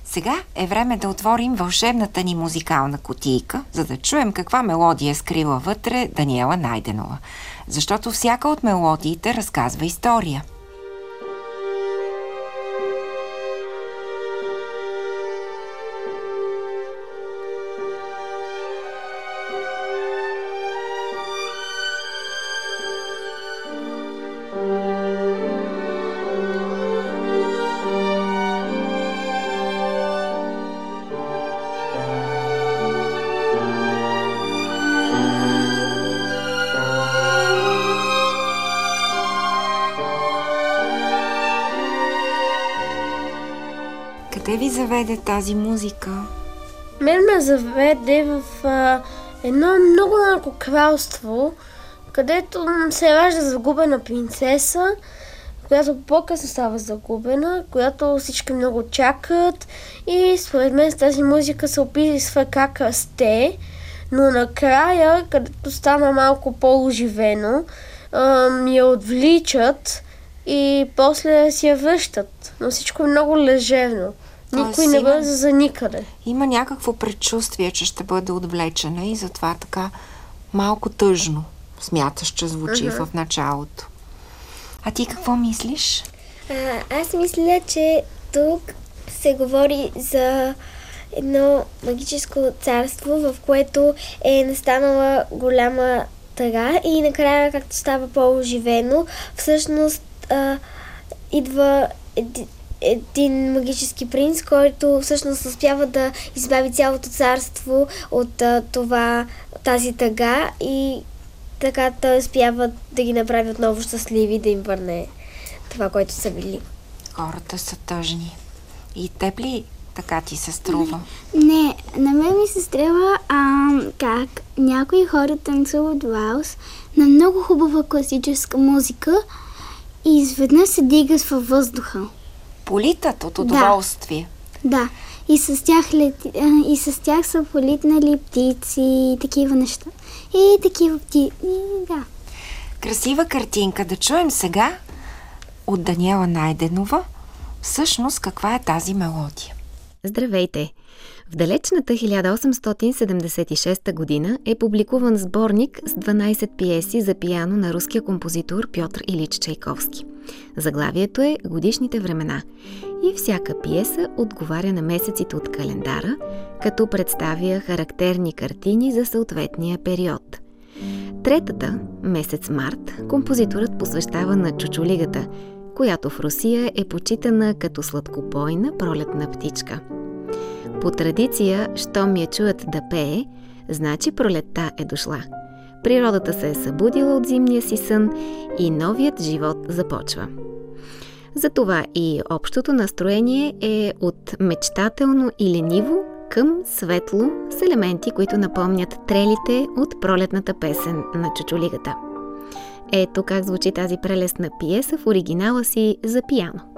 Сега е време да отворим вълшебната ни музикална кутийка, за да чуем каква мелодия е скрила вътре Даниела Найденова. Защото всяка от мелодиите разказва история. Къде ви заведе тази музика? Мен ме заведе в едно много малко кралство, където се ражда загубена принцеса, която по-късно става загубена, която всички много чакат и според мен с тази музика се описва как расте, но накрая, където стана малко по-оживено, я отвличат и после си я връщат. Но всичко е много лежерно. Никой не бърза за никъде. Има някакво предчувствие, че ще бъде отвлечена и затова така малко тъжно смяташ, че звучи в началото. А ти какво мислиш? Аз мисля, че тук се говори за едно магическо царство, в което е настанала голяма тъга и накрая, както става по-оживено, всъщност идва един магически принц, който всъщност успява да избави цялото царство от тази тъга и така той успява да ги направи отново щастливи, да им върне това, което са били. Хората са тъжни. И теб ли така ти се струва? Не, на мен ми се струва как някои хора танцуват валс на много хубава класическа музика и изведнъж се дигат във въздуха. Политат от удоволствие. Да. И с тях са политнали птици и такива неща. И такива птици. Да. Красива картинка. Да чуем сега от Даниела Найденова всъщност каква е тази мелодия. Здравейте! В далечната 1876 година е публикуван сборник с 12 пиеси за пиано на руския композитор Пьотър Илич Чайковски. Заглавието е "Годишните времена" и всяка пиеса отговаря на месеците от календара, като представя характерни картини за съответния период. Третата, месец март, композиторът посвещава на чучулигата, която в Русия е почитана като сладкопойна пролетна птичка. По традиция, щом я чуят да пее, значи пролетта е дошла. Природата се е събудила от зимния си сън и новият живот започва. Затова и общото настроение е от мечтателно и лениво към светло с елементи, които напомнят трелите от пролетната песен на чучулигата. Ето как звучи тази прелестна пиеса в оригинала си за пиано.